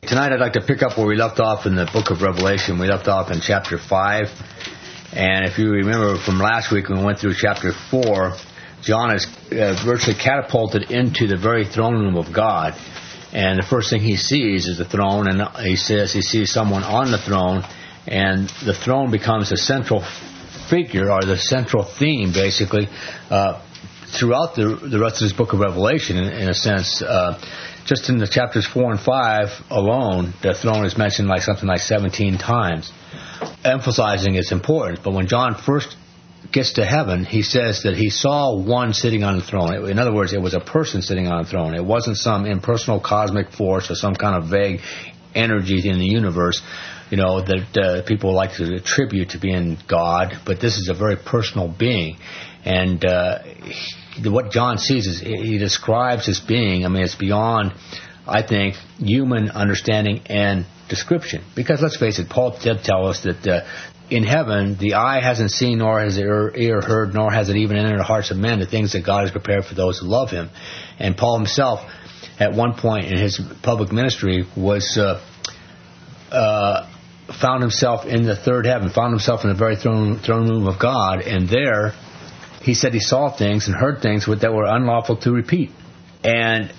Tonight I'd like to pick up where we left off in the book of Revelation. We left off in chapter 5. And if you remember from last week when we went through chapter 4, John is virtually catapulted into the very throne room of God. And the first thing he sees is the throne, and he says he sees someone on the throne, and the throne becomes the central figure, or the central theme, basically, throughout the rest of this book of Revelation, in a sense. Just in the chapters 4 and 5 alone, the throne is mentioned like something like 17 times, emphasizing its importance. But when John first gets to heaven, he says that he saw one sitting on the throne. In other words, it was a person sitting on the throne. It wasn't some impersonal cosmic force or some kind of vague energy in the universe, that people like to attribute to being God. But this is a very personal being. And what John sees is he describes his being. I mean, it's beyond, I think, human understanding and description. Because let's face it, Paul did tell us that in heaven, the eye hasn't seen, nor has the ear heard, nor has it even entered the hearts of men, the things that God has prepared for those who love him. And Paul himself, at one point in his public ministry, was found himself in the third heaven, found himself in the very throne room of God, and there he said he saw things and heard things that were unlawful to repeat. And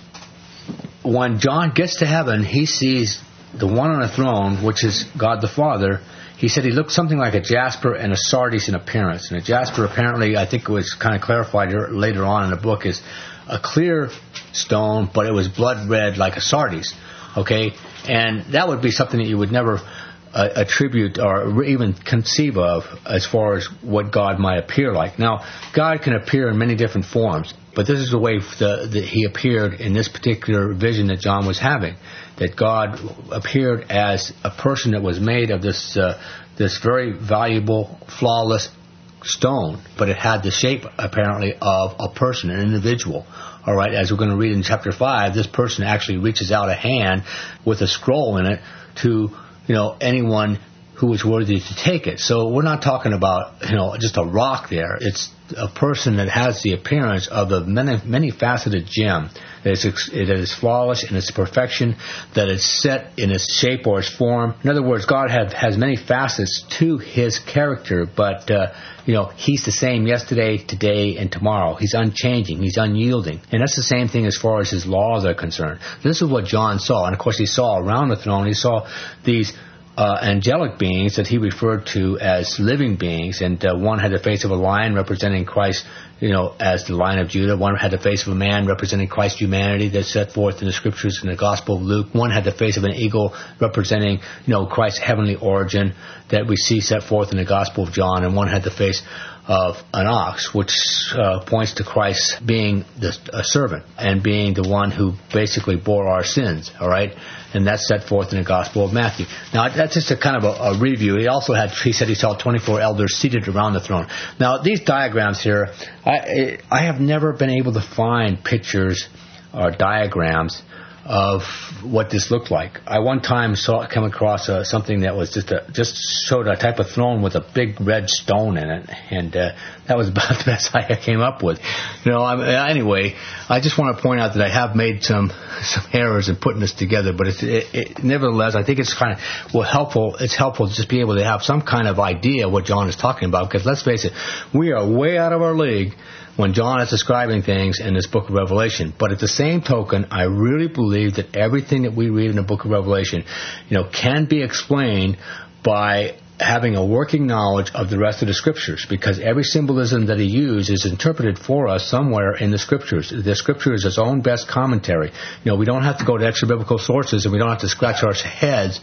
when John gets to heaven, he sees the one on the throne, which is God the Father. He said he looked something like a jasper and a sardius in appearance. And a jasper, apparently, I think it was kind of clarified later on in the book, is a clear stone, but it was blood red like a sardius. Okay? And that would be something that you would never attribute or even conceive of as far as what God might appear like. Now, God can appear in many different forms, but this is the way that he appeared in this particular vision that John was having, that God appeared as a person that was made of this very valuable, flawless stone, but it had the shape, apparently, of a person, an individual. All right, as we're going to read in chapter 5, this person actually reaches out a hand with a scroll in it to anyone who is worthy to take it. So we're not talking about, just a rock there. It's a person that has the appearance of a many-faceted gem. It is flawless in its perfection, that it's set in its shape or its form. In other words, God has many facets to his character, but, he's the same yesterday, today, and tomorrow. He's unchanging. He's unyielding. And that's the same thing as far as his laws are concerned. This is what John saw. And, of course, he saw around the throne, he saw these angelic beings that he referred to as living beings, and one had the face of a lion representing Christ, as the Lion of Judah. One had the face of a man representing Christ's humanity that's set forth in the Scriptures in the Gospel of Luke. One had the face of an eagle representing, Christ's heavenly origin that we see set forth in the Gospel of John. And one had the face of an ox, which points to Christ being a servant and being the one who basically bore our sins, all right? And that's set forth in the Gospel of Matthew. Now, that's just a kind of a review. He said he saw 24 elders seated around the throne. Now, these diagrams here, I have never been able to find pictures or diagrams of what this looked like. I one time came across something that was just showed a type of throne with a big red stone in it, and that was about the best I came up with. Anyway, I just want to point out that I have made some errors in putting this together, but nevertheless, I think it's kind of helpful. It's helpful to just be able to have some kind of idea what John is talking about, because let's face it, we are way out of our league when John is describing things in this book of Revelation. But at the same token, I really believe that everything that we read in the book of Revelation, can be explained by having a working knowledge of the rest of the Scriptures, because every symbolism that he used is interpreted for us somewhere in the Scriptures. The Scripture is its own best commentary. We don't have to go to extra biblical sources, and we don't have to scratch our heads,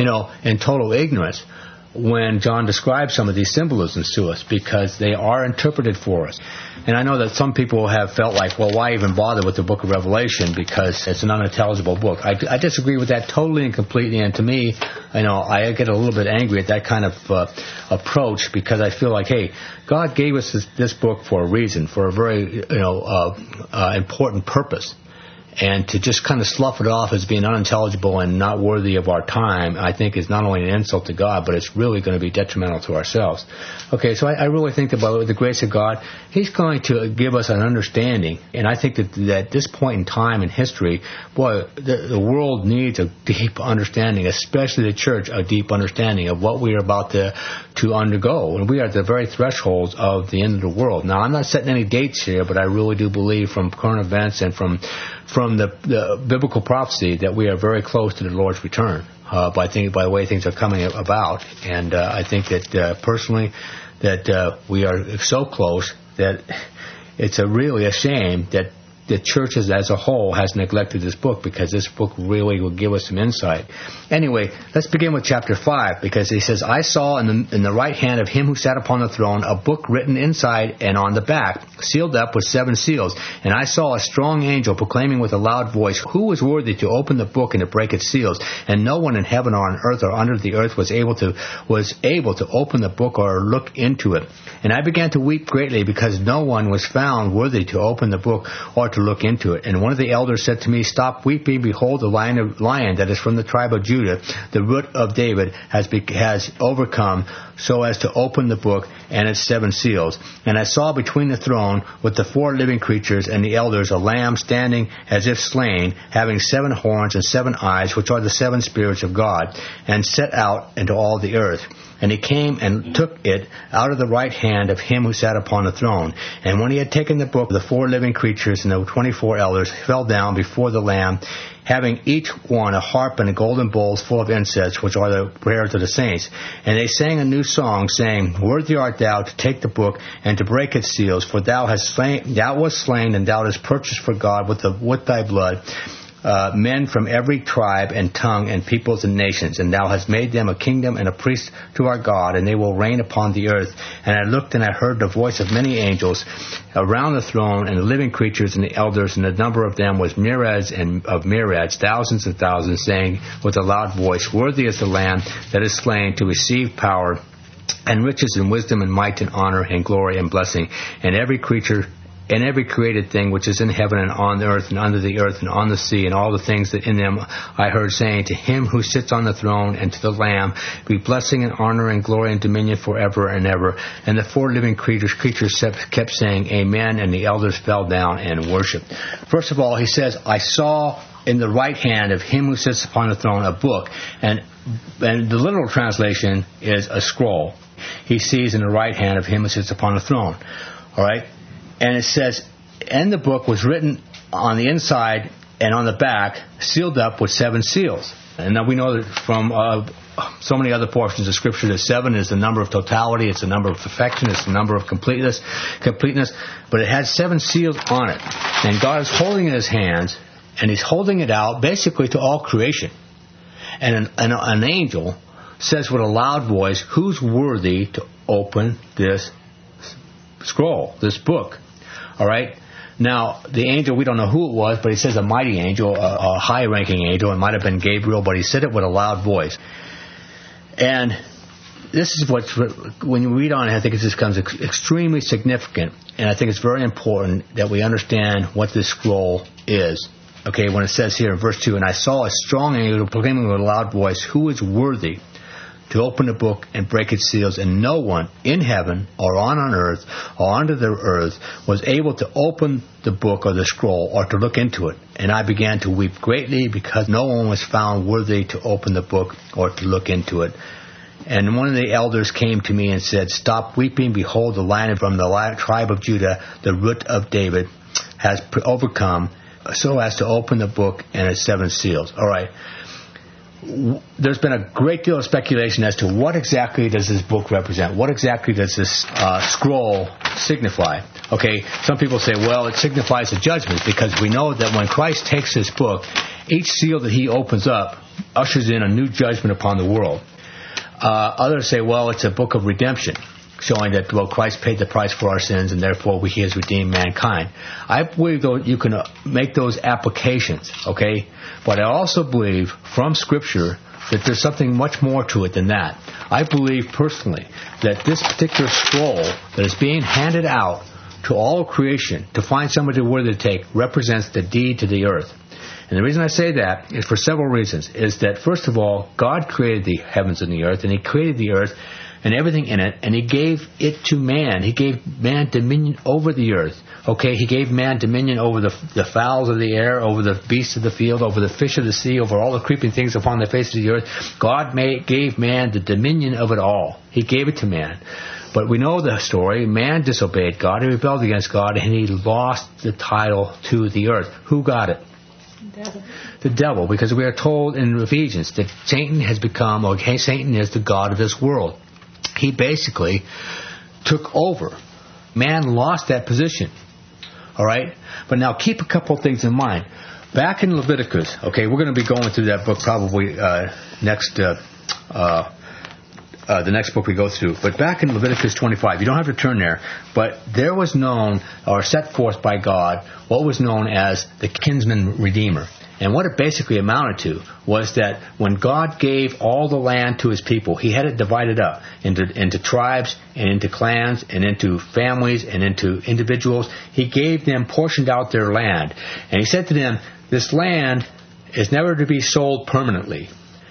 in total ignorance when John describes some of these symbolisms to us, because they are interpreted for us. And I know that some people have felt like, well, why even bother with the book of Revelation, because it's an unintelligible book. I disagree with that totally and completely, and to me, I get a little bit angry at that kind of approach, because I feel like, hey, God gave us this book for a reason, for a very important purpose. And to just kind of slough it off as being unintelligible and not worthy of our time, I think is not only an insult to God, but it's really going to be detrimental to ourselves. Okay, so I really think that by the grace of God, He's going to give us an understanding. And I think that at this point in time in history, boy, the world needs a deep understanding, especially the church, a deep understanding of what we are about to undergo. And we are at the very thresholds of the end of the world. Now, I'm not setting any dates here, but I really do believe from current events and from the biblical prophecy that we are very close to the Lord's return by the way things are coming about. And I think that personally that we are so close that it's really a shame that the churches as a whole has neglected this book, because this book really will give us some insight. Anyway, let's begin with chapter 5, because he says, I saw in the right hand of him who sat upon the throne a book written inside and on the back, sealed up with 7 seals. And I saw a strong angel proclaiming with a loud voice, who is worthy to open the book and to break its seals? And no one in heaven or on earth or under the earth was able to open the book or look into it. And I began to weep greatly, because no one was found worthy to open the book or to look into it. And one of the elders said to me, stop weeping. Behold, the lion that is from the tribe of Judah, the root of David, has overcome, so as to open the book and its 7 seals. And I saw between the throne with the 4 living creatures and the elders a lamb standing as if slain, having 7 horns and 7 eyes, which are the 7 spirits of God, and set out into all the earth. And he came and took it out of the right hand of him who sat upon the throne. And when he had taken the book, the 4 living creatures and the 24 elders fell down before the Lamb, having each one a harp and a golden bowls full of incense, which are the prayers of the saints. And they sang a new song, saying, Worthy art thou to take the book and to break its seals, for thou wast slain, and thou hast purchased for God with thy blood men from every tribe and tongue and peoples and nations, and thou hast made them a kingdom and a priest to our God, and they will reign upon the earth. And I looked and I heard the voice of many angels around the throne, and the living creatures and the elders, and the number of them was myriads and of myriads, thousands and thousands, saying with a loud voice, Worthy is the Lamb that is slain to receive power and riches and wisdom and might and honor and glory and blessing. And every creature and every created thing which is in heaven and on the earth and under the earth and on the sea, and all the things that in them, I heard saying, to him who sits on the throne and to the Lamb be blessing and honor and glory and dominion forever and ever. And the 4 living creatures kept saying, Amen, and the elders fell down and worshipped. First of all, he says, I saw in the right hand of him who sits upon the throne a book, and the literal translation is a scroll. He sees in the right hand of him who sits upon the throne. All right? And it says, and the book was written on the inside and on the back, sealed up with 7 seals. And now we know that from so many other portions of Scripture that 7 is the number of totality, it's the number of perfection, it's the number of completeness, but it has 7 seals on it. And God is holding it in His hands, and He's holding it out basically to all creation. And an angel says with a loud voice, who's worthy to open this scroll, this book? All right. Now, the angel, we don't know who it was, but he says a mighty angel, a high-ranking angel. It might have been Gabriel, but he said it with a loud voice. And this is when you read on it, I think it just becomes extremely significant. And I think it's very important that we understand what this scroll is. Okay, when it says here in verse 2, and I saw a strong angel proclaiming with a loud voice, who is worthy to open the book and break its seals? And no one in heaven or on earth or under the earth was able to open the book or the scroll or to look into it. And I began to weep greatly, because no one was found worthy to open the book or to look into it. And one of the elders came to me and said, Stop weeping. Behold, the Lion from the tribe of Judah, the root of David, has overcome, so as to open the book and its 7 seals. All right. There's been a great deal of speculation as to what exactly does this book represent? What exactly does this scroll signify? Okay, some people say, well, it signifies the judgment, because we know that when Christ takes this book, each seal that He opens up ushers in a new judgment upon the world. Others say, well, it's a book of redemption, showing that, well, Christ paid the price for our sins, and therefore He has redeemed mankind. I believe, though, you can make those applications, okay? But I also believe from Scripture that there's something much more to it than that. I believe personally that this particular scroll that is being handed out to all creation to find somebody worthy to take represents the deed to the earth. And the reason I say that is for several reasons. Is that, first of all, God created the heavens and the earth, and He created the earth and everything in it, and He gave it to man. He gave man dominion over the earth. Okay, He gave man dominion over the fowls of the air, over the beasts of the field, over the fish of the sea, over all the creeping things upon the face of the earth. God gave man the dominion of it all. He gave it to man. But we know the story. Man disobeyed God. He rebelled against God, and he lost the title to the earth. Who got it? The devil, because we are told in Ephesians that Satan has become, or Satan is the god of this world. He basically took over. Man lost that position. All right? But now keep a couple of things in mind. Back in Leviticus, okay, we're going to be going through that book probably the next book we go through. But back in Leviticus 25, you don't have to turn there, but there was known, or set forth by God, what was known as the kinsman redeemer. And what it basically amounted to was that when God gave all the land to His people, He had it divided up into tribes and into clans and into families and into individuals. He gave them, portioned out their land. And He said to them, this land is never to be sold permanently.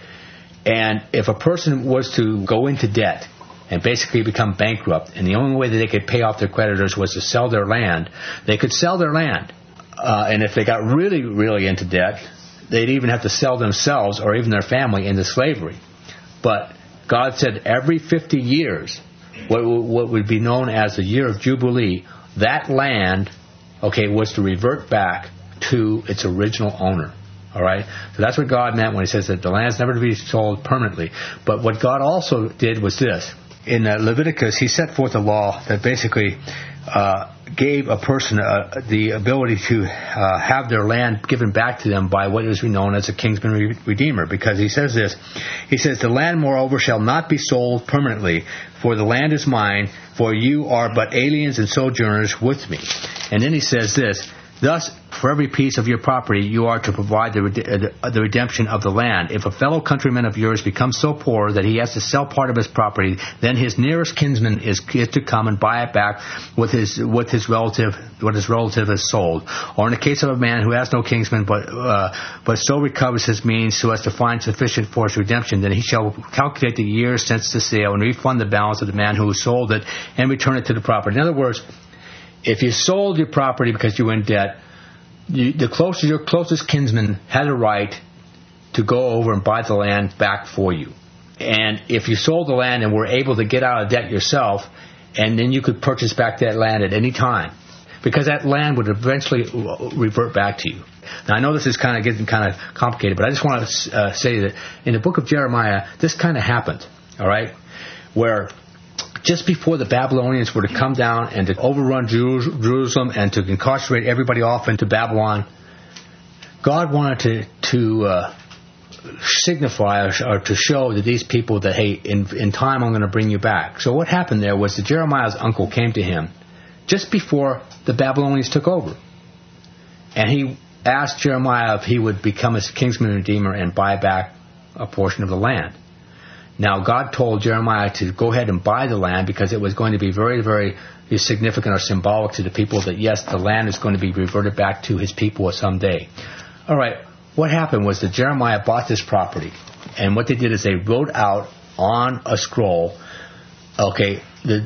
And if a person was to go into debt and basically become bankrupt, and the only way that they could pay off their creditors was to sell their land, they could sell their land. And if they got really, really into debt, they'd even have to sell themselves or even their family into slavery. But God said every 50 years, what would be known as the year of Jubilee, that land, okay, was to revert back to its original owner. All right? So that's what God meant when He says that the land's never to be sold permanently. But what God also did was this. In Leviticus, He set forth a law that basically gave a person the ability to have their land given back to them by what is known as a kinsman redeemer. Because He says this. He says, the land, moreover, shall not be sold permanently, for the land is mine, for you are but aliens and sojourners with me. And then He says this. Thus, for every piece of your property, you are to provide the redemption of the land. If a fellow countryman of yours becomes so poor that he has to sell part of his property, then his nearest kinsman is to come and buy it back with his relative, what his relative has sold. Or in the case of a man who has no kinsman, but so recovers his means so as to find sufficient for his redemption, then he shall calculate the years since the sale and refund the balance of the man who sold it and return it to the property. In other words, if you sold your property because you were in debt, your closest kinsman had a right to go over and buy the land back for you. And if you sold the land and were able to get out of debt yourself, and then you could purchase back that land at any time, because that land would eventually revert back to you. Now, I know this is getting kind of complicated, but I just want to say that in the book of Jeremiah, this kind of happened, all right, where just before the Babylonians were to come down and to overrun Jerusalem and to incarcerate everybody off into Babylon, God wanted to signify or to show to these people that, hey, in time I'm going to bring you back. So what happened there was that Jeremiah's uncle came to him just before the Babylonians took over. And he asked Jeremiah if he would become a kinsman redeemer and buy back a portion of the land. Now, God told Jeremiah to go ahead and buy the land because it was going to be very, very significant or symbolic to the people that, yes, the land is going to be reverted back to his people someday. All right, what happened was that Jeremiah bought this property, and what they did is they wrote out on a scroll, okay,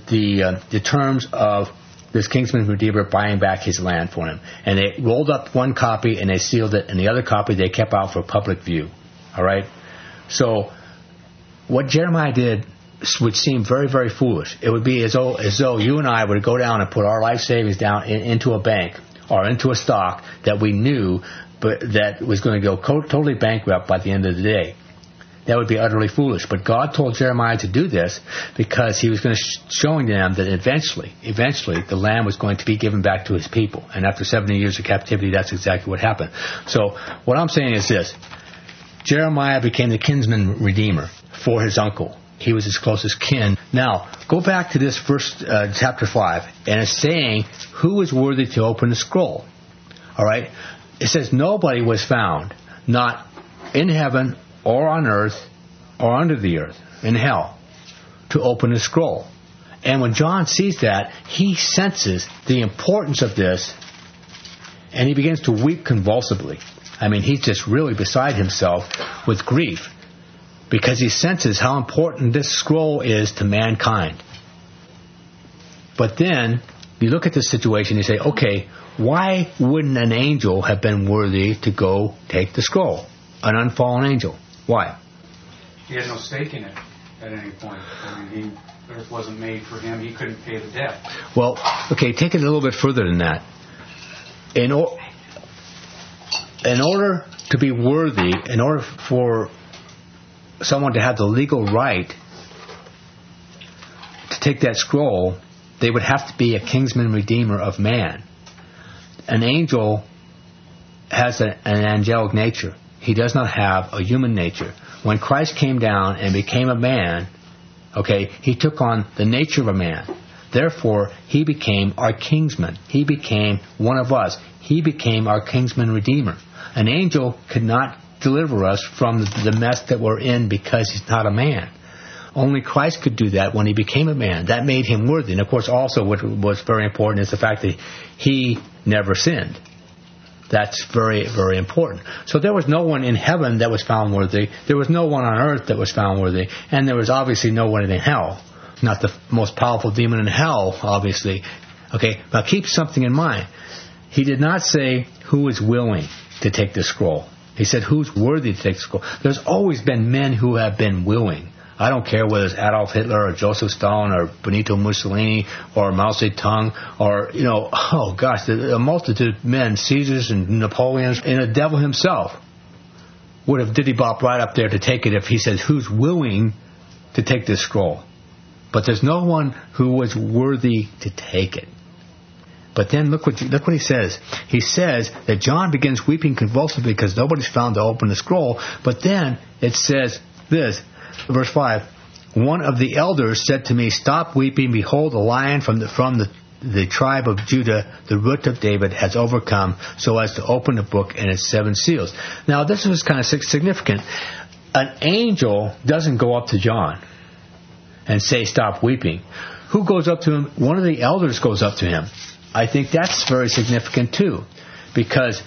the terms of this kinsman redeemer buying back his land for him. And they rolled up one copy and they sealed it, and the other copy they kept out for public view. All right? So what Jeremiah did would seem very, very foolish. It would be as though you and I would go down and put our life savings down into a bank or into a stock that we knew but that was going to go totally bankrupt by the end of the day. That would be utterly foolish. But God told Jeremiah to do this because He was going to showing them that eventually, the land was going to be given back to His people. And after 70 years of captivity, that's exactly what happened. So what I'm saying is this. Jeremiah became the kinsman redeemer for his uncle. He was his closest kin. Now, go back to this verse, chapter 5, and it's saying who is worthy to open the scroll. All right? It says nobody was found, not in heaven or on earth or under the earth, in hell, to open the scroll. And when John sees that, he senses the importance of this, and he begins to weep convulsively. I mean, he's just really beside himself with grief because he senses how important this scroll is to mankind. But then you look at this situation and you say, okay, why wouldn't an angel have been worthy to go take the scroll? An unfallen angel. Why? He had no stake in it at any point. I mean, earth wasn't made for him. He couldn't pay the debt. Well, okay, take it a little bit further than that. In order to be worthy, in order for someone to have the legal right to take that scroll, they would have to be a kinsman redeemer of man. An angel has an angelic nature. He does not have a human nature. When Christ came down and became a man, okay, he took on the nature of a man. Therefore, he became our kinsman. He became one of us. He became our kinsman redeemer. An angel could not deliver us from the mess that we're in because he's not a man. Only Christ could do that when he became a man. That made him worthy. And of course, also what was very important is the fact that he never sinned. That's very, very important. So there was no one in heaven that was found worthy. There was no one on earth that was found worthy. And there was obviously no one in hell. Not the most powerful demon in hell, obviously. Okay, now keep something in mind. He did not say who is willing to take the scroll. He said who's worthy to take the scroll. There's always been men who have been willing. I don't care whether it's Adolf Hitler or Joseph Stalin or Benito Mussolini or Mao Zedong or, a multitude of men, Caesars and Napoleons, and the devil himself would have diddy-bopped right up there to take it if he says who's willing to take this scroll. But there's no one who was worthy to take it. But then look what he says. He says that John begins weeping convulsively because nobody's found to open the scroll. But then it says this, verse 5, one of the elders said to me, stop weeping, behold, a lion from the tribe of Judah, the root of David, has overcome so as to open the book and its 7 seals. Now this was kind of significant. An angel doesn't go up to John and say, stop weeping. Who goes up to him? One of the elders goes up to him. I think that's very significant too, because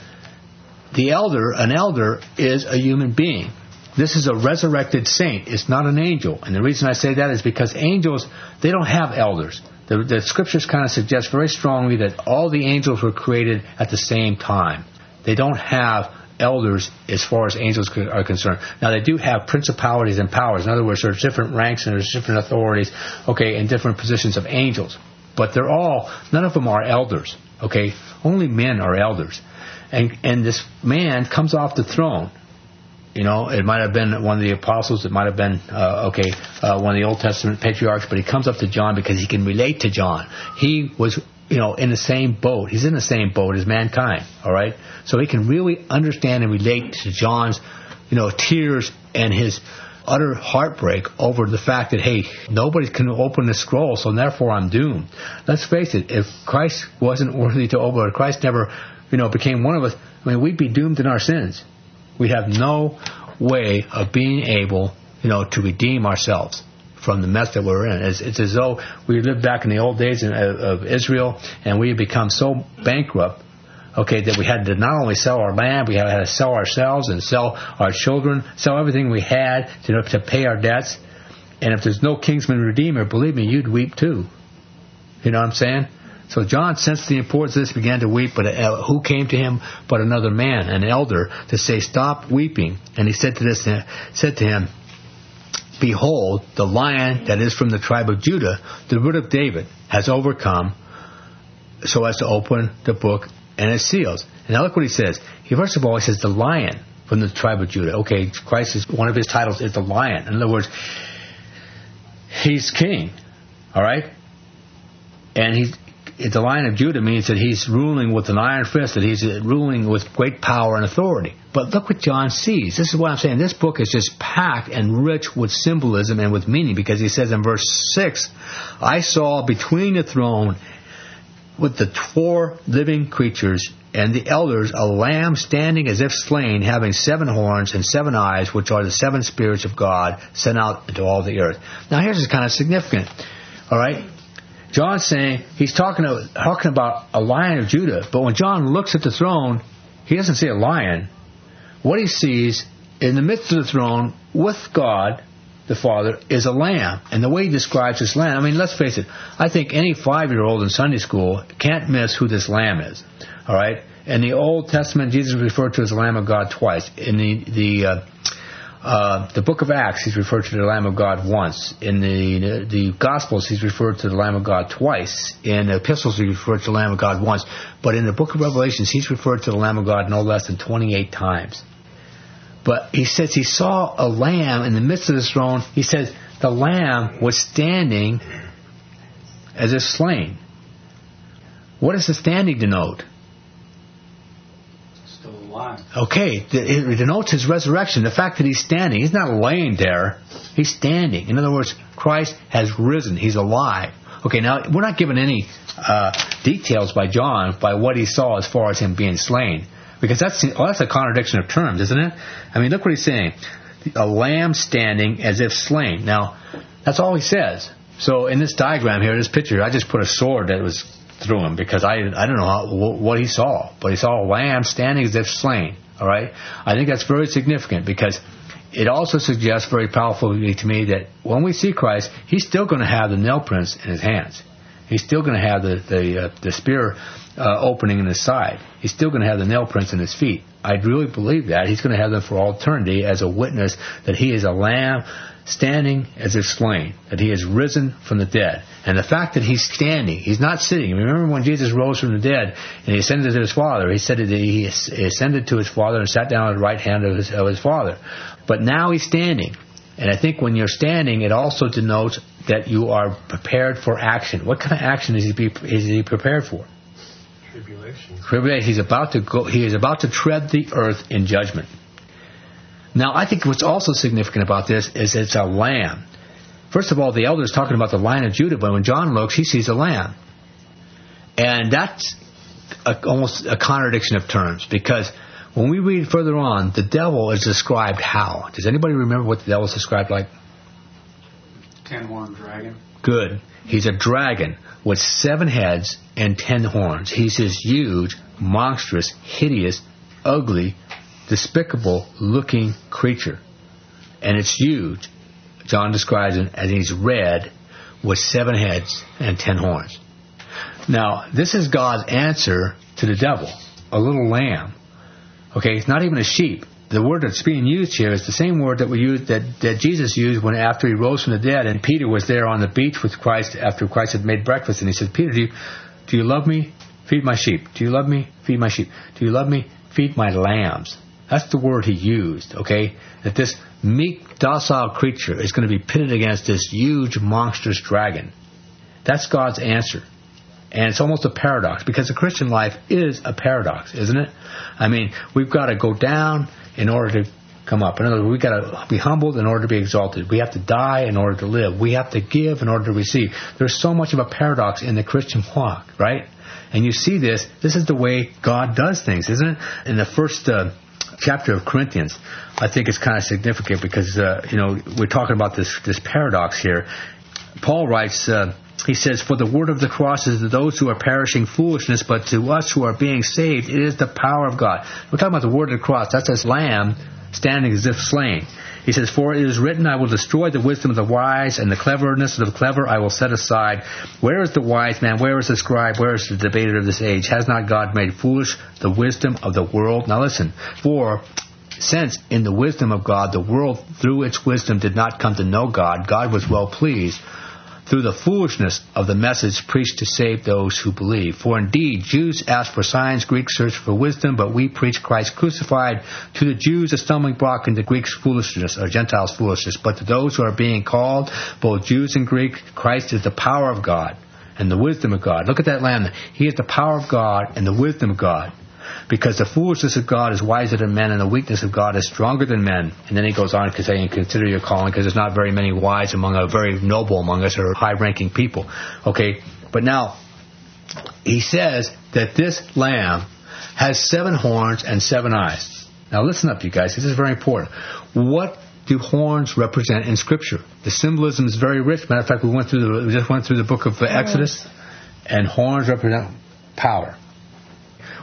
an elder is a human being. This is a resurrected saint. It's not an angel. And the reason I say that is because angels, they don't have elders. The scriptures kind of suggest very strongly that all the angels were created at the same time. They don't have elders as far as angels are concerned. Now, they do have principalities and powers. In other words, there's different ranks and there's different authorities, okay, and different positions of angels. But none of them are elders, okay? Only men are elders. And this man comes off the throne. It might have been one of the apostles. It might have been, one of the Old Testament patriarchs. But he comes up to John because he can relate to John. He was, in the same boat. He's in the same boat as mankind, all right? So he can really understand and relate to John's, tears and his utter heartbreak over the fact that, hey, nobody can open the scroll, so therefore I'm doomed. Let's face it, if Christ wasn't worthy to open it, Christ never, became one of us, we'd be doomed in our sins. We'd have no way of being able, to redeem ourselves from the mess that we're in. It's as though we lived back in the old days of Israel, and we had become so bankrupt, okay, that we had to not only sell our land, we had to sell ourselves and sell our children, sell everything we had to pay our debts. And if there's no kinsman redeemer, believe me, you'd weep too. You know what I'm saying? So John sensed the importance of this, began to weep, but who came to him but another man, an elder, to say, stop weeping. And he said to him, behold, the lion that is from the tribe of Judah, the root of David, has overcome so as to open the book and its seals. And now look what he says. First of all, he says the lion from the tribe of Judah. Okay, Christ is, one of his titles is the lion. In other words, he's king. All right? And the Lion of Judah means that he's ruling with an iron fist, that he's ruling with great power and authority. But look what John sees. This is what I'm saying. This book is just packed and rich with symbolism and with meaning, because he says in verse 6, I saw between the throne with the 4 living creatures and the elders a lamb standing as if slain, having 7 horns and 7 eyes, which are the 7 spirits of God sent out into all the earth. Now here's what's kind of significant. All right? John's saying, he's talking about a lion of Judah, but when John looks at the throne, he doesn't see a lion. what he sees in the midst of the throne with God, the Father, is a lamb. And the way he describes this lamb, I mean, let's face it, I think any 5-year-old in Sunday school can't miss who this lamb is. All right? In the Old Testament, Jesus is referred to as the Lamb of God twice. In the book of Acts, he's referred to the Lamb of God once. In the Gospels, he's referred to the Lamb of God twice. In the epistles, he's referred to the Lamb of God once. But in the book of Revelations, he's referred to the Lamb of God no less than 28 times. But he says he saw a lamb in the midst of his throne. He says the lamb was standing as if slain. What does the standing denote? Still alive. Okay, it denotes his resurrection. The fact that he's standing, he's not laying there, he's standing. In other words, Christ has risen. He's alive. Okay, now we're not given any details by John by what he saw as far as him being slain, because that's a contradiction of terms, isn't it? I mean, look what he's saying: a lamb standing as if slain. Now, that's all he says. So in this diagram here, this picture, I just put a sword that was through him because I don't know what he saw, but he saw a lamb standing as if slain. All right, I think that's very significant because it also suggests very powerfully to me that when we see Christ, he's still going to have the nail prints in his hands. He's still going to have the spear opening in his side. He's still going to have the nail prints in his feet. I really believe that. He's going to have them for all eternity as a witness that he is a lamb standing as if slain, that he has risen from the dead. And the fact that he's standing, he's not sitting. Remember when Jesus rose from the dead and he ascended to his Father, he said that he ascended to his Father and sat down at the right hand of his Father. But now he's standing. And I think when you're standing, it also denotes that you are prepared for action. What kind of action is he prepared for? Tribulation. He's about to go. He is about to tread the earth in judgment. Now, I think what's also significant about this is it's a lamb. First of all, the elder is talking about the Lion of Judah, but when John looks, he sees a lamb. And that's almost a contradiction of terms, because when we read further on, the devil is described how? Does anybody remember what the devil is described like? 10-horned dragon. Good. He's a dragon with 7 heads and 10 horns. He's this huge, monstrous, hideous, ugly, despicable-looking creature. And it's huge. John describes him as he's red with 7 heads and 10 horns. Now, this is God's answer to the devil, a little lamb. Okay, it's not even a sheep. The word that's being used here is the same word that Jesus used after he rose from the dead, and Peter was there on the beach with Christ after Christ had made breakfast, and he said, Peter, do you love me? Feed my sheep. Do you love me? Feed my sheep. Do you love me? Feed my lambs. That's the word he used, okay? That this meek, docile creature is going to be pitted against this huge, monstrous dragon. That's God's answer. And it's almost a paradox, because the Christian life is a paradox, isn't it? I mean, we've got to go down in order to come up. In other words, we've got to be humbled in order to be exalted. We have to die in order to live. We have to give in order to receive. There's so much of a paradox in the Christian walk, right? And you see this is the way God does things, isn't it? In the first chapter of Corinthians, I think it's kind of significant because, we're talking about this paradox here. Paul writes, he says, for the word of the cross is to those who are perishing foolishness, but to us who are being saved, it is the power of God. We're talking about the word of the cross. That's this lamb standing as if slain. He says, for it is written, I will destroy the wisdom of the wise, and the cleverness of the clever I will set aside. Where is the wise man? Where is the scribe? Where is the debater of this age? Has not God made foolish the wisdom of the world? Now listen, for since in the wisdom of God, the world through its wisdom did not come to know God, God was well pleased through the foolishness of the message preached to save those who believe. For indeed, Jews ask for signs, Greeks search for wisdom, but we preach Christ crucified. To the Jews a stumbling block, and to Greeks foolishness, or Gentiles foolishness. But to those who are being called, both Jews and Greeks, Christ is the power of God and the wisdom of God. Look at that lamb. He is the power of God and the wisdom of God. Because the foolishness of God is wiser than men, and the weakness of God is stronger than men. And then he goes on to say, and consider your calling, because there's not very many wise among us, very noble among us, or high-ranking people. Okay, but now, he says that this lamb has 7 horns and 7 eyes. Now listen up, you guys, this is very important. What do horns represent in Scripture? The symbolism is very rich. Matter of fact, we just went through the book of Exodus, and horns represent power.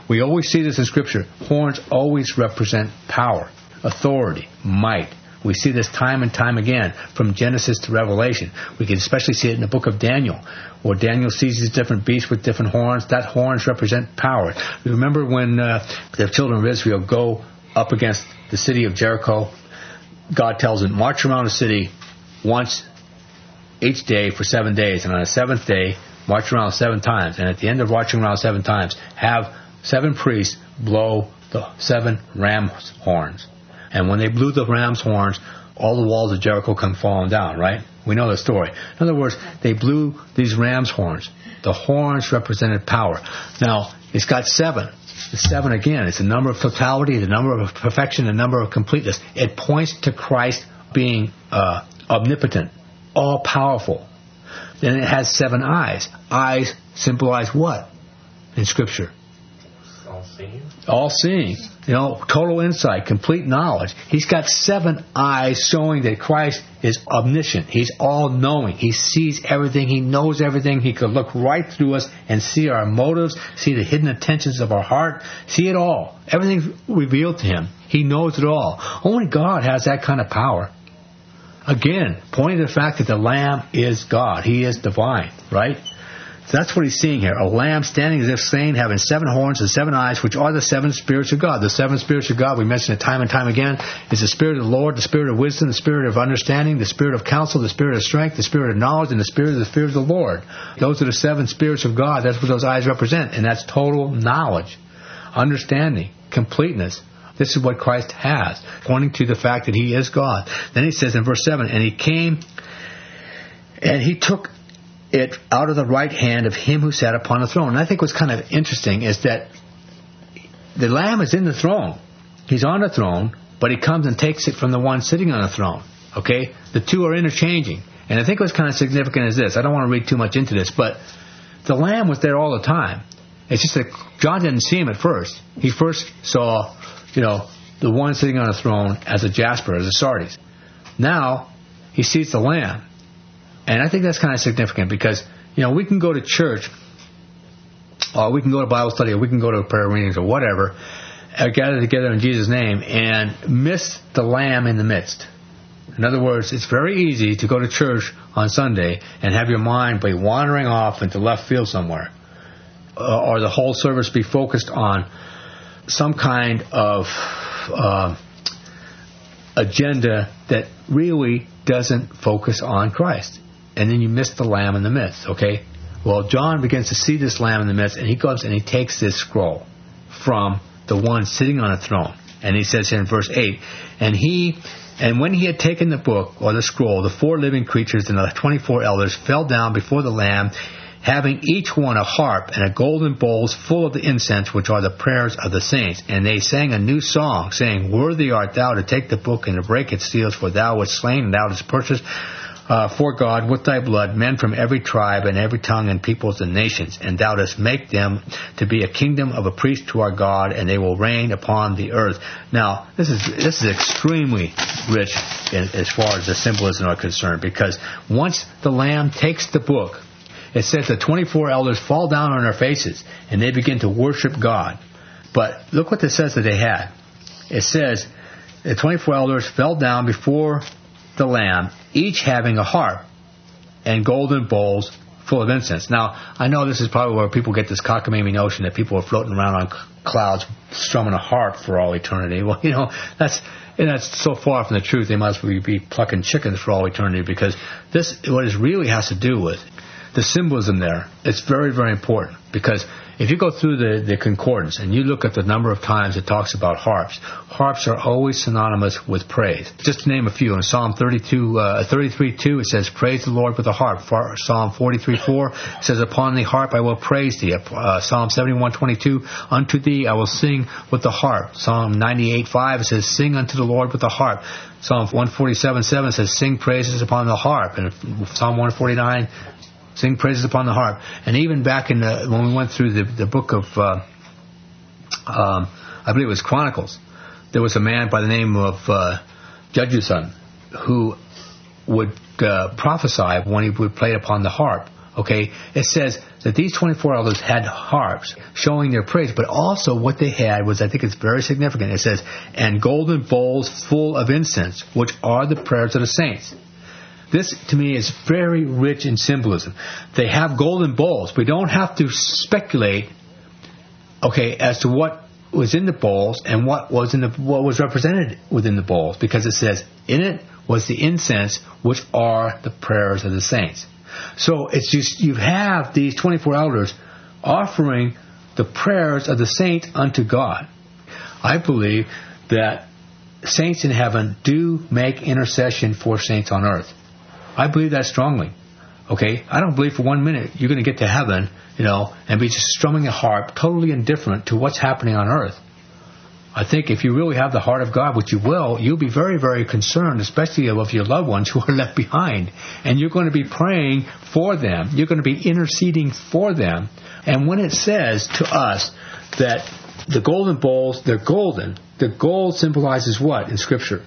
We always see this in Scripture. Horns always represent power, authority, might. We see this time and time again from Genesis to Revelation. We can especially see it in the book of Daniel, where Daniel sees these different beasts with different horns. That horns represent power. Remember when the children of Israel go up against the city of Jericho? God tells them, march around the city once each day for 7 days, and on the seventh day, march around 7 times. And at the end of marching around 7 times, have 7 priests blow the 7 ram's horns. And when they blew the ram's horns, all the walls of Jericho come falling down, right? We know the story. In other words, they blew these ram's horns. The horns represented power. Now, it's got 7. The 7 again, it's the number of totality, the number of perfection, the number of completeness. It points to Christ being omnipotent, all-powerful. Then it has 7 eyes. Eyes symbolize what in Scripture? All-seeing. All-seeing. Total insight, complete knowledge. He's got 7 eyes showing that Christ is omniscient. He's all-knowing. He sees everything. He knows everything. He could look right through us and see our motives, see the hidden intentions of our heart, see it all. Everything's revealed to him. He knows it all. Only God has that kind of power. Again, pointing to the fact that the Lamb is God. He is divine, right? So that's what he's seeing here. A lamb standing as if slain, having 7 horns and 7 eyes, which are the 7 spirits of God. The 7 spirits of God, we mention it time and time again, is the Spirit of the Lord, the Spirit of wisdom, the Spirit of understanding, the Spirit of counsel, the Spirit of strength, the Spirit of knowledge, and the Spirit of the Lord. Those are the 7 spirits of God. That's what those eyes represent. And that's total knowledge, understanding, completeness. This is what Christ has, pointing to the fact that he is God. Then he says in verse 7, and he came and he took it out of the right hand of him who sat upon the throne. And I think what's kind of interesting is that the Lamb is in the throne. He's on the throne, but he comes and takes it from the one sitting on the throne. Okay? The two are interchanging. And I think what's kind of significant is this. I don't want to read too much into this, but the Lamb was there all the time. It's just that John didn't see him at first. He first saw, the one sitting on the throne as a jasper, as a sardius. Now, he sees the Lamb. And I think that's kind of significant because, we can go to church, or we can go to Bible study, or we can go to prayer meetings, or whatever, gather together in Jesus' name, and miss the Lamb in the midst. In other words, it's very easy to go to church on Sunday and have your mind be wandering off into left field somewhere, or the whole service be focused on some kind of agenda that really doesn't focus on Christ. And then you miss the Lamb in the midst, okay? Well, John begins to see this Lamb in the midst, and he goes and he takes this scroll from the one sitting on a throne. And he says here in verse 8, and when he had taken the book, or the scroll, the 4 living creatures and the 24 elders fell down before the Lamb, having each one a harp and a golden bowls full of the incense, which are the prayers of the saints. And they sang a new song, saying, Worthy art thou to take the book and to break its seals, for thou wast slain, and thou didst purchase for God with thy blood men from every tribe and every tongue and peoples and nations, and thou dost make them to be a kingdom of a priest to our God, and they will reign upon the earth. Now, this is extremely rich as far as the symbolism are concerned, because once the Lamb takes the book, it says the 24 elders fall down on their faces and they begin to worship God. But look what it says that they had. It says the 24 elders fell down before the Lamb, each having a harp and golden bowls full of incense. Now, I know this is probably where people get this cockamamie notion that people are floating around on clouds strumming a harp for all eternity. Well, that's so far from the truth. They must be plucking chickens for all eternity, because what it really has to do with the symbolism there. It's very, very important, because if you go through the concordance and you look at the number of times it talks about harps are always synonymous with praise. Just to name a few, in Psalm 33:2 it says, Praise the Lord with a harp. Psalm 43:4 says, Upon the harp I will praise thee. Psalm 71:22, Unto thee I will sing with the harp. Psalm 98:5 says, Sing unto the Lord with the harp. Psalm 147:7 says, Sing praises upon the harp. And Psalm 149, sing praises upon the harp. And even back in when we went through the book of, I believe it was Chronicles, there was a man by the name of Jeduthun who would prophesy when he would play upon the harp Okay, it says that these 24 elders had harps showing their praise, but also what they had was, I think it's very significant. It says, and golden bowls full of incense, which are the prayers of the saints. This, to me, is very rich in symbolism. They have golden bowls. We don't have to speculate, okay, as to what was in the bowls and what was represented within the bowls, because it says, in it was the incense, which are the prayers of the saints. So it's just, you have these 24 elders offering the prayers of the saint unto God. I believe that saints in heaven do make intercession for saints on earth. I believe that strongly. Okay? I don't believe for 1 minute you're going to get to heaven, and be just strumming a harp, totally indifferent to what's happening on earth. I think if you really have the heart of God, which you will, you'll be very, very concerned, especially of your loved ones who are left behind. And you're going to be praying for them. You're going to be interceding for them. And when it says to us that the golden bowls, they're golden, the gold symbolizes what in Scripture?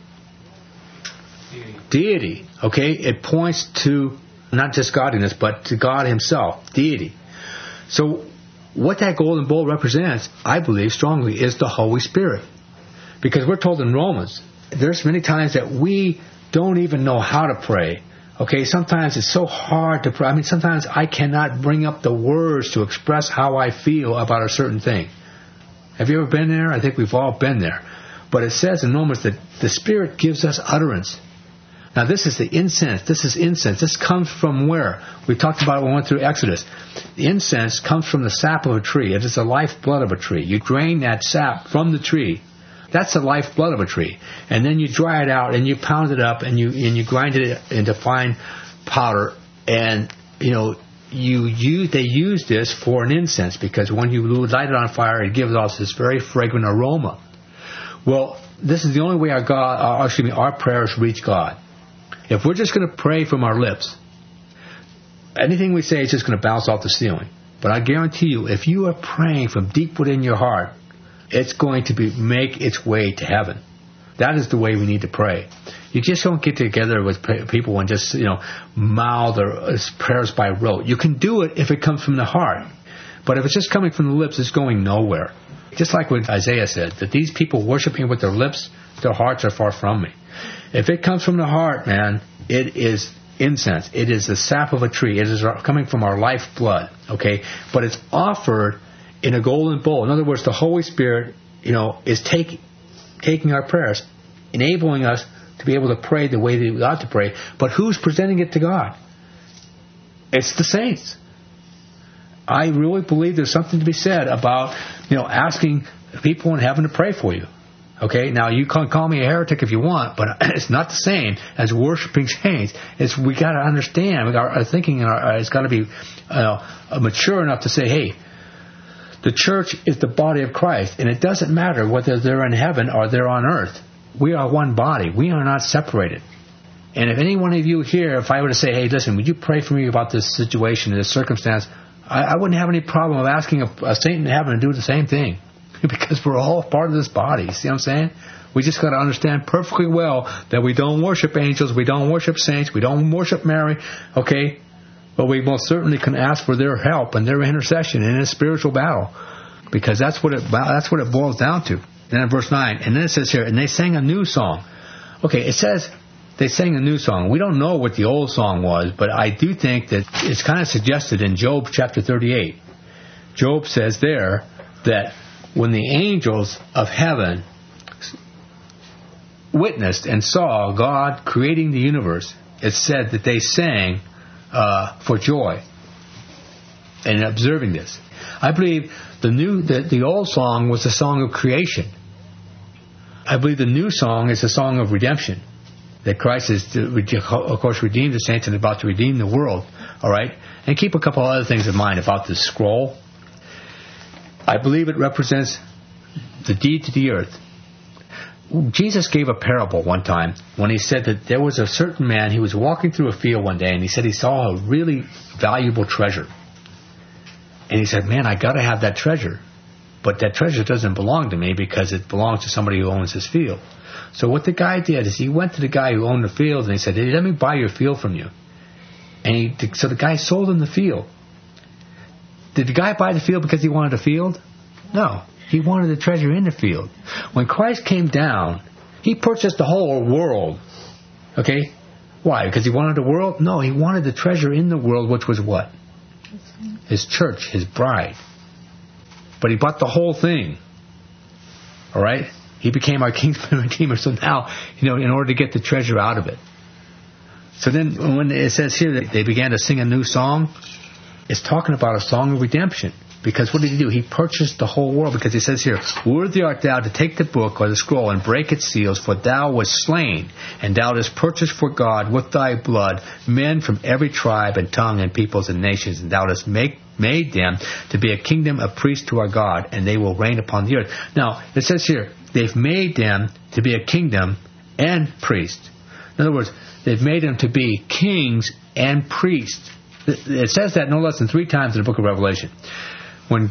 Deity. Okay? It points to not just godliness, but to God Himself, deity. So what that golden bowl represents, I believe strongly, is the Holy Spirit. Because we're told in Romans, there's many times that we don't even know how to pray. Okay, sometimes it's so hard to pray. I mean, sometimes I cannot bring up the words to express how I feel about a certain thing. Have you ever been there? I think we've all been there. But it says in Romans that the Spirit gives us utterance. Now, this is the incense. This is incense. This comes from where? We talked about it when we went through Exodus. The incense comes from the sap of a tree. It is the lifeblood of a tree. You drain that sap from the tree. That's the lifeblood of a tree. And then you dry it out and you pound it up and you grind it into fine powder. And, they use this for an incense because when you light it on fire, it gives off this very fragrant aroma. Well, this is the only way our prayers reach God. If we're just going to pray from our lips, anything we say is just going to bounce off the ceiling. But I guarantee you, if you are praying from deep within your heart, it's going to make its way to heaven. That is the way we need to pray. You just don't get together with people and just, mouth or prayers by rote. You can do it if it comes from the heart. But if it's just coming from the lips, it's going nowhere. Just like what Isaiah said, that these people worship me with their lips, their hearts are far from me. If it comes from the heart, man, it is incense. It is the sap of a tree. It is coming from our lifeblood, okay? But it's offered in a golden bowl. In other words, the Holy Spirit, is taking our prayers, enabling us to be able to pray the way that we ought to pray. But who's presenting it to God? It's the saints. I really believe there's something to be said about, asking people in heaven to pray for you. Okay, now you can call me a heretic if you want, but it's not the same as worshiping saints. We got to understand, our thinking it's got to be mature enough to say, hey, the church is the body of Christ, and it doesn't matter whether they're in heaven or they're on earth. We are one body. We are not separated. And if any one of you here, if I were to say, hey, listen, would you pray for me about this situation, this circumstance, I wouldn't have any problem of asking a saint in heaven to do the same thing. Because we're all part of this body. See what I'm saying? We just got to understand perfectly well that we don't worship angels, we don't worship saints, we don't worship Mary, okay? But we most certainly can ask for their help and their intercession in a spiritual battle. Because that's what it boils down to. Then in verse 9, and then it says here, and they sang a new song. Okay, it says they sang a new song. We don't know what the old song was, but I do think that it's kind of suggested in Job chapter 38. Job says there that when the angels of heaven witnessed and saw God creating the universe, it said that they sang for joy in observing this. I believe the old song was a song of creation. I believe the new song is a song of redemption. That Christ is, of course, redeemed the saints and about to redeem the world. All right? And keep a couple other things in mind about this scroll. I believe it represents the deed to the earth. Jesus gave a parable one time when he said that there was a certain man, he was walking through a field one day, and he said he saw a really valuable treasure. And he said, man, I got to have that treasure. But that treasure doesn't belong to me because it belongs to somebody who owns this field. So what the guy did is he went to the guy who owned the field and he said, hey, let me buy your field from you. And so the guy sold him the field. Did the guy buy the field because he wanted a field? No. He wanted the treasure in the field. When Christ came down, he purchased the whole world. Okay? Why? Because he wanted the world? No, he wanted the treasure in the world, which was what? His church, his bride. But he bought the whole thing. All right? He became our kingsman and redeemer. So now, in order to get the treasure out of it. So then when it says here that they began to sing a new song, it's talking about a song of redemption. Because what did he do? He purchased the whole world. Because he says here, worthy art thou to take the book or the scroll and break its seals, for thou wast slain, and thou didst purchase for God with thy blood men from every tribe and tongue and peoples and nations, and thou didst made them to be a kingdom of priests to our God, and they will reign upon the earth. Now, it says here, they've made them to be a kingdom and priests. In other words, they've made them to be kings and priests. It says that no less than 3 times in the book of Revelation. When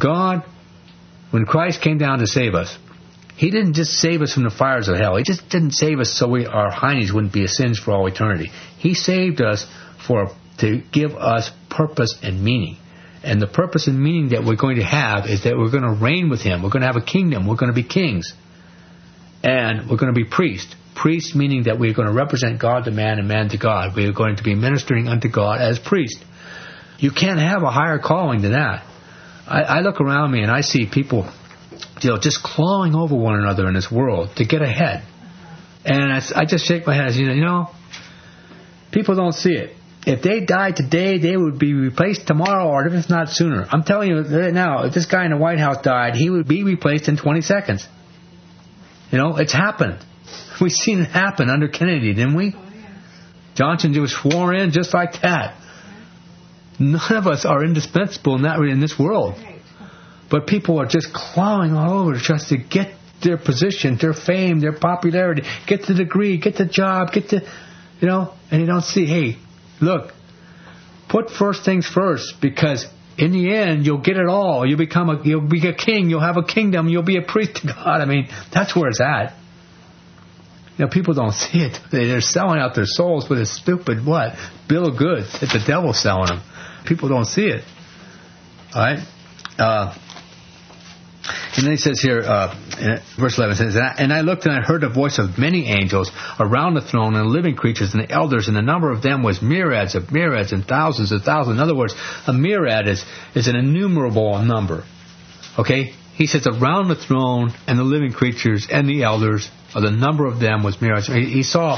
Christ came down to save us, He didn't just save us from the fires of hell. He just didn't save us so our heinies wouldn't be sins for all eternity. He saved us to give us purpose and meaning. And the purpose and meaning that we're going to have is that we're going to reign with Him. We're going to have a kingdom. We're going to be kings. And we're going to be priests. Priests meaning that we're going to represent God to man and man to God. We are going to be ministering unto God as priests. You can't have a higher calling than that. I look around me and I see people, just clawing over one another in this world to get ahead. And I just shake my head and say, people don't see it. If they died today, they would be replaced tomorrow, or if not sooner. I'm telling you right now, if this guy in the White House died, he would be replaced in 20 seconds. It's happened. We've seen it happen under Kennedy, didn't we? Johnson was sworn in just like that. None of us are indispensable in this world. But people are just clawing all over just to get their position, their fame, their popularity, get the degree, get the job, and you don't see, hey, look, put first things first, because in the end, you'll get it all. You'll be a king. You'll have a kingdom. You'll be a priest to God. I mean, that's where it's at. People don't see it. They're selling out their souls for this stupid, bill of goods that the devil's selling them. People don't see it. All right? And then he says here, verse 11 says, and I looked and I heard the voice of many angels around the throne and living creatures and the elders, and the number of them was myriads of myriads and thousands of thousands. In other words, a myriad is an innumerable number. Okay? He says around the throne and the living creatures and the elders, the number of them was myriads. He saw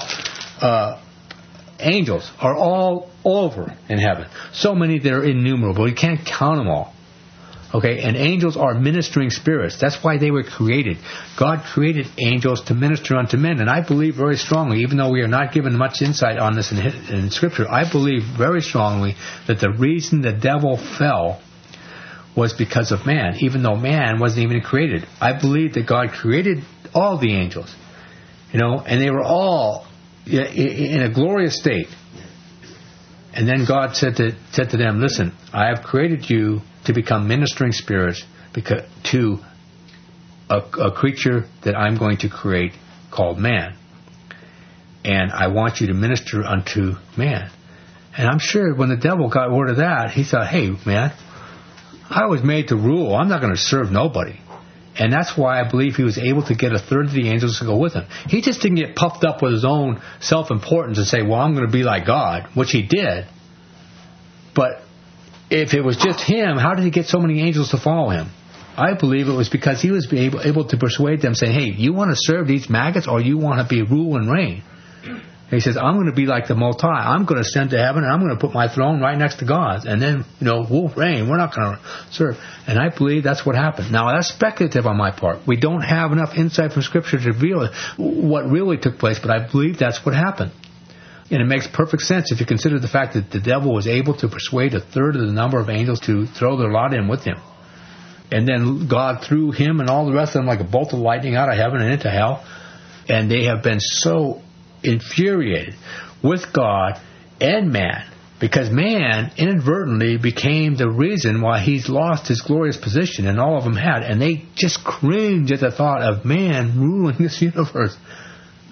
angels are all over in heaven. So many that are innumerable. You can't count them all. Okay, and angels are ministering spirits. That's why they were created. God created angels to minister unto men. And I believe very strongly, even though we are not given much insight on this in Scripture, I believe very strongly that the reason the devil fell was because of man, even though man wasn't even created. I believe that God created all the angels, and they were all in a glorious state. And then God said to them, listen, I have created you to become ministering spirits to a creature that I'm going to create called man. And I want you to minister unto man. And I'm sure when the devil got word of that, he thought, hey, man, I was made to rule. I'm not going to serve nobody. And that's why I believe he was able to get a third of the angels to go with him. He just didn't get puffed up with his own self-importance and say, well, I'm going to be like God, which he did. But if it was just him, how did he get so many angels to follow him? I believe it was because he was able to persuade them, saying, hey, you want to serve these maggots or you want to be rule and reign? And he says, I'm going to be like the Most High. I'm going to ascend to heaven and I'm going to put my throne right next to God's. And then, we'll reign. We're not going to serve. And I believe that's what happened. Now, that's speculative on my part. We don't have enough insight from Scripture to reveal what really took place, but I believe that's what happened. And it makes perfect sense if you consider the fact that the devil was able to persuade a third of the number of angels to throw their lot in with him. And then God threw him and all the rest of them like a bolt of lightning out of heaven and into hell. And they have been so infuriated with God and man, because man inadvertently became the reason why he's lost his glorious position, and all of them had. And they just cringe at the thought of man ruling this universe.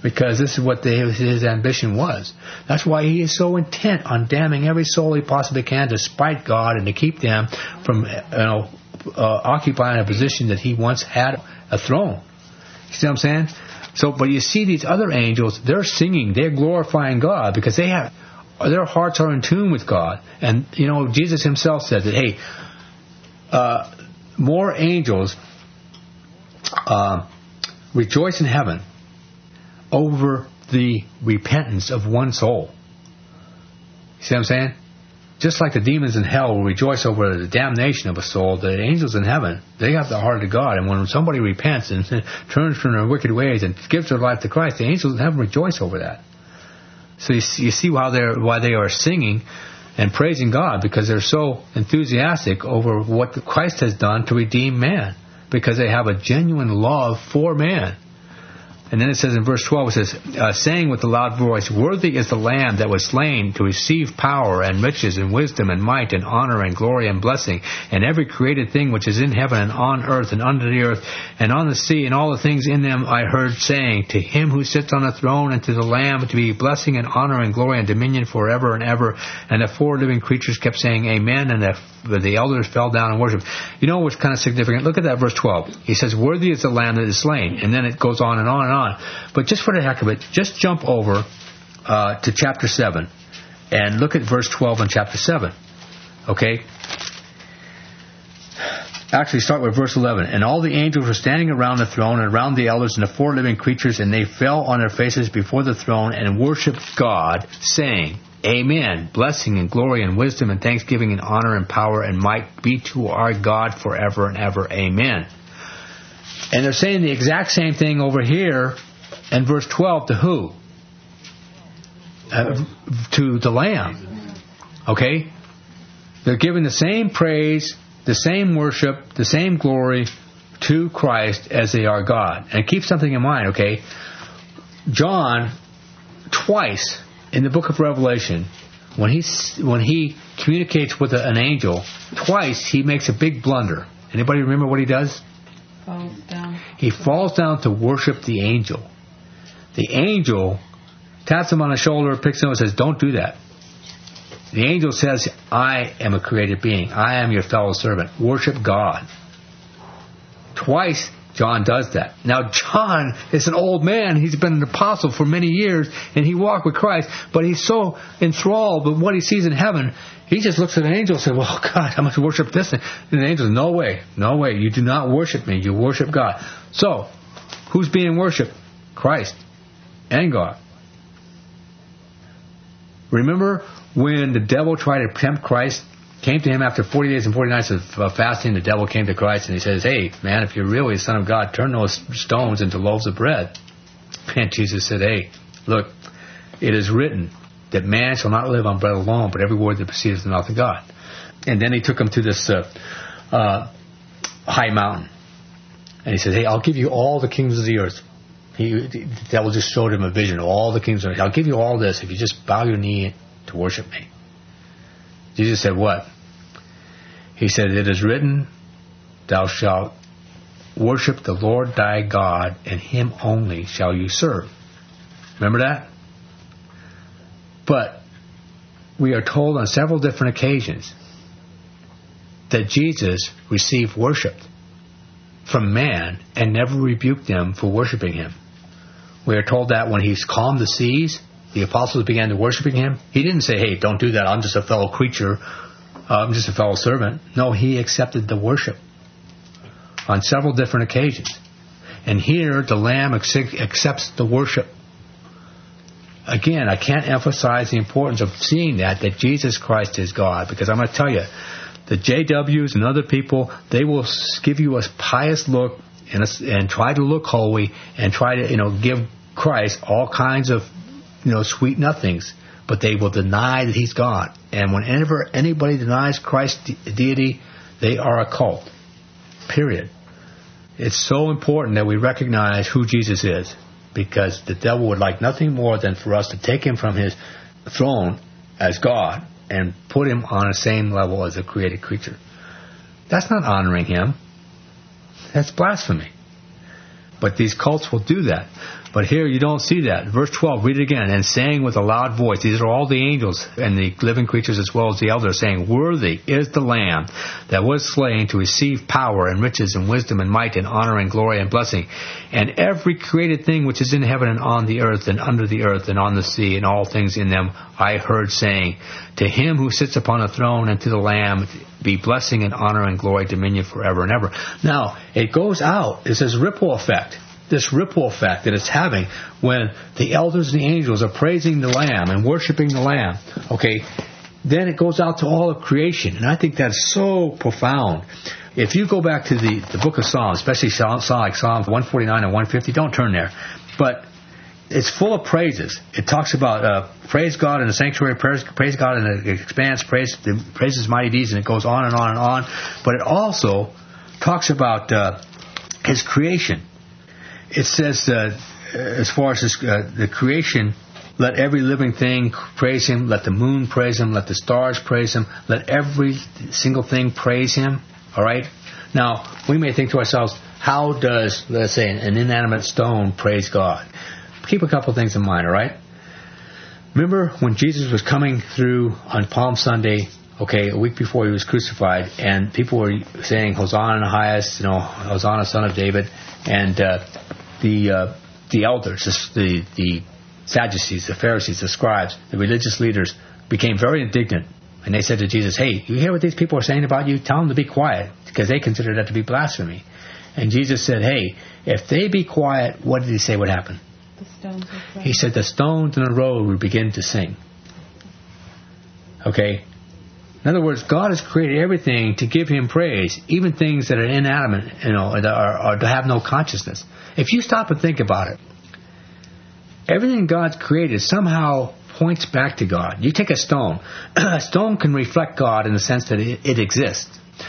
because this is what his ambition was. That's why he is so intent on damning every soul he possibly can to spite God and to keep them from occupying a position that he once had, a throne. You see what I'm saying? So, but you see these other angels, they're singing, they're glorifying God because their hearts are in tune with God. And, Jesus himself said that, hey, more angels rejoice in heaven over the repentance of one soul. You see what I'm saying? Just like the demons in hell will rejoice over the damnation of a soul, the angels in heaven, they have the heart of God. And when somebody repents and turns from their wicked ways and gives their life to Christ, the angels in heaven rejoice over that. So you see why they are singing and praising God, because they're so enthusiastic over what Christ has done to redeem man, because they have a genuine love for man. And then it says in verse 12, it says, saying with a loud voice, worthy is the Lamb that was slain to receive power and riches and wisdom and might and honor and glory and blessing, and every created thing which is in heaven and on earth and under the earth and on the sea and all the things in them I heard saying, to him who sits on the throne and to the Lamb to be blessing and honor and glory and dominion forever and ever. And the four living creatures kept saying, Amen, and the elders fell down and worshipped. You know what's kind of significant? Look at that verse 12. He says, worthy is the Lamb that is slain. And then it goes on and on and on. But just for the heck of it, just jump over to chapter 7 and look at verse 12 in chapter 7. Okay? Actually, start with verse 11. And all the angels were standing around the throne and around the elders and the four living creatures, and they fell on their faces before the throne and worshipped God, saying, Amen. Blessing and glory and wisdom and thanksgiving and honor and power and might be to our God forever and ever. Amen. And they're saying the exact same thing over here in verse 12 to who? To the Lamb. Okay? They're giving the same praise, the same worship, the same glory to Christ as they are God. And keep something in mind, okay? John, twice in the book of Revelation, when he communicates with an angel, twice he makes a big blunder. Anybody remember what he does? Falls down. He falls down to worship the angel. The angel taps him on the shoulder, picks him up and says, don't do that. The angel says, I am a created being. I am your fellow servant. Worship God. Twice John does that. Now, John is an old man. He's been an apostle for many years, and he walked with Christ, but he's so enthralled with what he sees in heaven, he just looks at an angel and says, well, God, I must worship this thing. And the angel says, no way, you do not worship me, you worship God. So, who's being worshipped? Christ and God. Remember when the devil tried to tempt Christ? Came to him after 40 days and 40 nights of fasting. The devil came to Christ and he says, hey, man, if you're really the Son of God, turn those stones into loaves of bread. And Jesus said, hey, look, it is written that man shall not live on bread alone, but every word that proceeds from the mouth of God. And then he took him to this high mountain. And he said, hey, I'll give you all the kingdoms of the earth. The devil just showed him a vision of all the kingdoms of the earth. I'll give you all this if you just bow your knee to worship me. Jesus said what? He said, it is written, thou shalt worship the Lord thy God, and him only shall you serve. Remember that? But we are told on several different occasions that Jesus received worship from man and never rebuked them for worshiping him. We are told that when he's calmed the seas, the apostles began to worshiping him. He didn't say, hey, don't do that. I'm just a fellow creature. I'm just a fellow servant. No, he accepted the worship on several different occasions. And here, the Lamb accepts the worship. Again, I can't emphasize the importance of seeing that Jesus Christ is God. Because I'm going to tell you, the JWs and other people, they will give you a pious look and try to look holy and try to, give Christ all kinds of sweet nothings, but they will deny that he's God. And whenever anybody denies Christ's deity, they are a cult. Period. It's so important that we recognize who Jesus is, because the devil would like nothing more than for us to take him from his throne as God and put him on the same level as a created creature. That's not honoring him. That's blasphemy. But these cults will do that. But here you don't see that. Verse 12, read it again. And saying with a loud voice, these are all the angels and the living creatures as well as the elders, saying, worthy is the Lamb that was slain to receive power and riches and wisdom and might and honor and glory and blessing. And every created thing which is in heaven and on the earth and under the earth and on the sea and all things in them, I heard saying, to him who sits upon the throne and to the Lamb be blessing and honor and glory, dominion forever and ever. Now, it goes out. It's this ripple effect. This ripple effect that it's having when the elders and the angels are praising the Lamb and worshiping the Lamb. Okay, then it goes out to all of creation. And I think that's so profound. If you go back to the book of Psalms, especially Psalms 149 and 150, don't turn there. But it's full of praises. It talks about praise God in the sanctuary, praise God in the expanse, praise His mighty deeds, and it goes on and on and on. But it also talks about His creation. It says, as far as the creation, let every living thing praise Him, let the moon praise Him, let the stars praise Him, let every single thing praise Him. All right? Now, we may think to ourselves, how does, let's say, an inanimate stone praise God? Keep a couple things in mind, all right? Remember when Jesus was coming through on Palm Sunday, okay, a week before He was crucified, and people were saying, Hosanna in the highest, Hosanna, Son of David, and the elders, the Sadducees, the Pharisees, the scribes, the religious leaders became very indignant. And they said to Jesus, hey, you hear what these people are saying about you? Tell them to be quiet, because they consider that to be blasphemy. And Jesus said, hey, if they be quiet, what did He say would happen? The stones would sing. He said the stones in the road would begin to sing. Okay? In other words, God has created everything to give Him praise, even things that are inanimate, that have no consciousness. If you stop and think about it, everything God's created somehow points back to God. You take a stone. A stone can reflect God in the sense that it exists.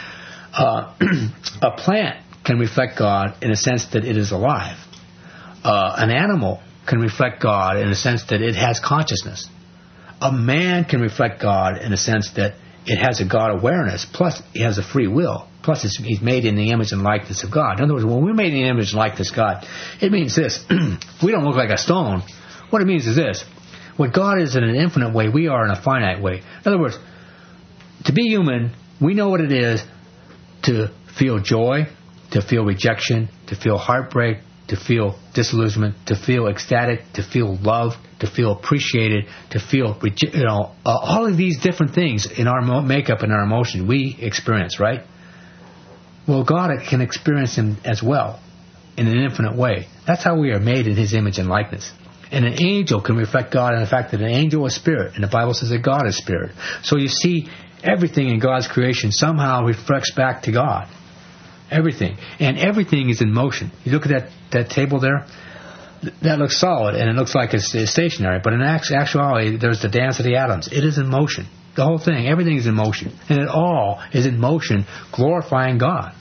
A plant can reflect God in the sense that it is alive. An animal can reflect God in the sense that it has consciousness. A man can reflect God in the sense that it has a God awareness, plus it has a free will, plus he's made in the image and likeness of God. In other words, when we're made in the image and likeness of God, it means this. We don't look like a stone. What it means is this. What God is in an infinite way, we are in a finite way. In other words, to be human, we know what it is to feel joy, to feel rejection, to feel heartbreak, to feel disillusionment, to feel ecstatic, to feel loved, to feel appreciated, to feel, all of these different things in our makeup and our emotion we experience, right? Well, God can experience them as well in an infinite way. That's how we are made in His image and likeness. And an angel can reflect God in the fact that an angel is spirit, and the Bible says that God is spirit. So you see, everything in God's creation somehow reflects back to God. Everything. And everything is in motion. You look at that table there, that looks solid, and it looks like it's stationary, but in actuality, there's the dance of the atoms. It is in motion. The whole thing, everything is in motion. And it all is in motion, glorifying God.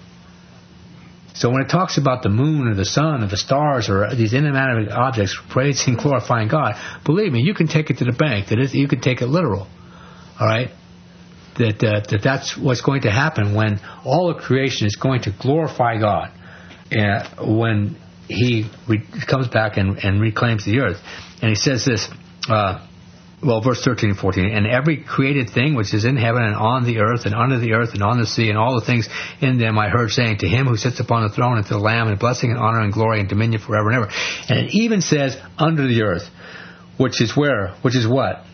So when it talks about the moon or the sun or the stars or these inanimate objects praising, glorifying God, believe me, you can take it to the bank. You can take it literal. All right? That's what's going to happen when all of creation is going to glorify God when He comes back and reclaims the earth. And He says this, verse 13 and 14, and every created thing which is in heaven and on the earth and under the earth and on the sea and all the things in them I heard saying, to Him who sits upon the throne and to the Lamb and blessing and honor and glory and dominion forever and ever. And it even says under the earth, which is where? Which is what?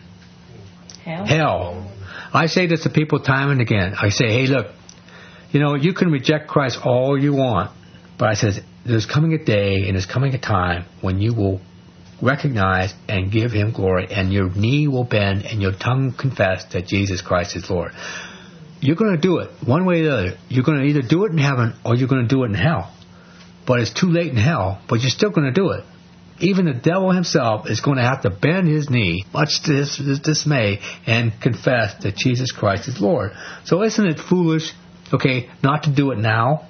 Hell. I say this to people time and again. I say, hey, look, you can reject Christ all you want, but I says, there's coming a day and there's coming a time when you will recognize and give Him glory, and your knee will bend and your tongue confess that Jesus Christ is Lord. You're going to do it one way or the other. You're going to either do it in heaven or you're going to do it in hell. But it's too late in hell, but you're still going to do it. Even the devil himself is going to have to bend his knee, much to his dismay, and confess that Jesus Christ is Lord. So isn't it foolish, not to do it now?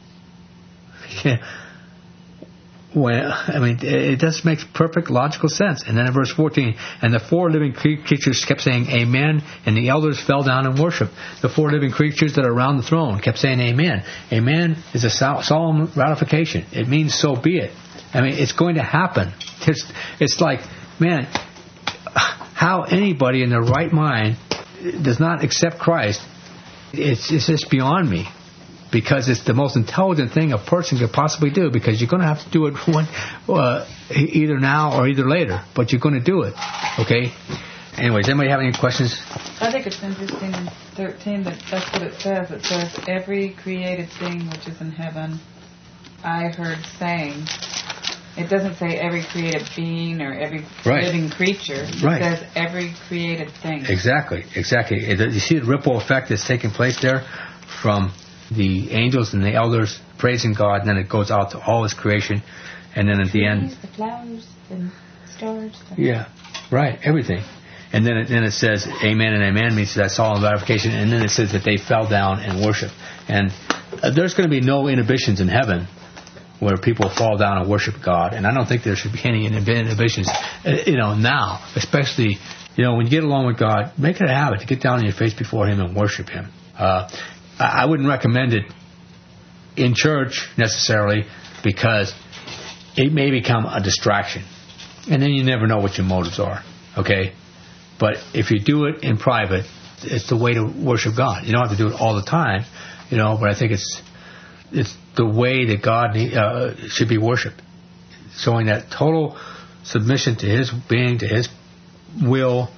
It just makes perfect logical sense. And then in verse 14, and the four living creatures kept saying, Amen, and the elders fell down and worshiped. The four living creatures that are around the throne kept saying, Amen. Amen is a solemn ratification. It means so be it. I mean, it's going to happen. It's like, man, how anybody in their right mind does not accept Christ, it's just beyond me. Because it's the most intelligent thing a person could possibly do, because you're going to have to do it either now or either later, but you're going to do it. Okay? Anyways, anybody have any questions? I think it's interesting in 13 that's what it says. It says, every created thing which is in heaven I heard saying. It doesn't say every created being or every living creature. It says every created thing. Exactly. You see the ripple effect that's taking place there from the angels and the elders praising God, and then it goes out to all His creation, and then at the end, the flowers and stars. Everything. And then it says amen and amen, means that solemn ratification, and then it says that they fell down and worship. And there's going to be no inhibitions in heaven where people fall down and worship God, and I don't think there should be any inhibitions now, especially when you get along with God, make it a habit to get down on your face before Him and worship Him. I wouldn't recommend it in church necessarily, because it may become a distraction, and then you never know what your motives are. Okay, but if you do it in private, it's the way to worship God. You don't have to do it all the time, but I think it's the way that God should be worshipped, showing that total submission to His being, to His will,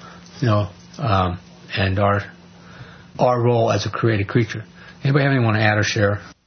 and our role as a created creature. Anybody have anything want to add or share?